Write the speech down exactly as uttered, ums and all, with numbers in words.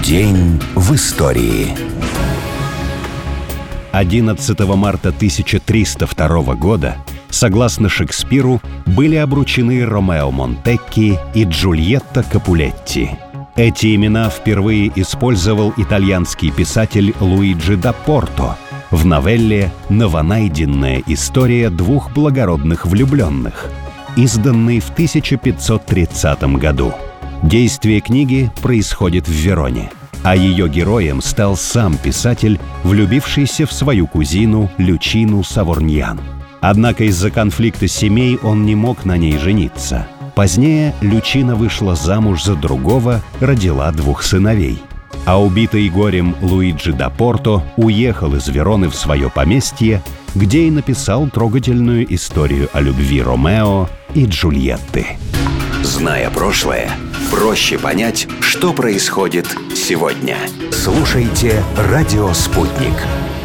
День в истории. одиннадцатого марта тысяча триста второго года, согласно Шекспиру, были обручены Ромео Монтекки и Джульетта Капулетти. Эти имена впервые использовал итальянский писатель Луиджи да Порто в новелле «Новонайденная история двух благородных влюбленных», изданной в тысяча пятьсот тридцатом году. Действие книги происходит в Вероне, а ее героем стал сам писатель, влюбившийся в свою кузину Лючину Саворньян. Однако из-за конфликта семей он не мог на ней жениться. Позднее Лючина вышла замуж за другого, родила двух сыновей. А убитый горем Луиджи да Порто уехал из Вероны в свое поместье, где и написал трогательную историю о любви Ромео и Джульетты. Зная прошлое, проще понять, что происходит сегодня. Слушайте «Радио Спутник».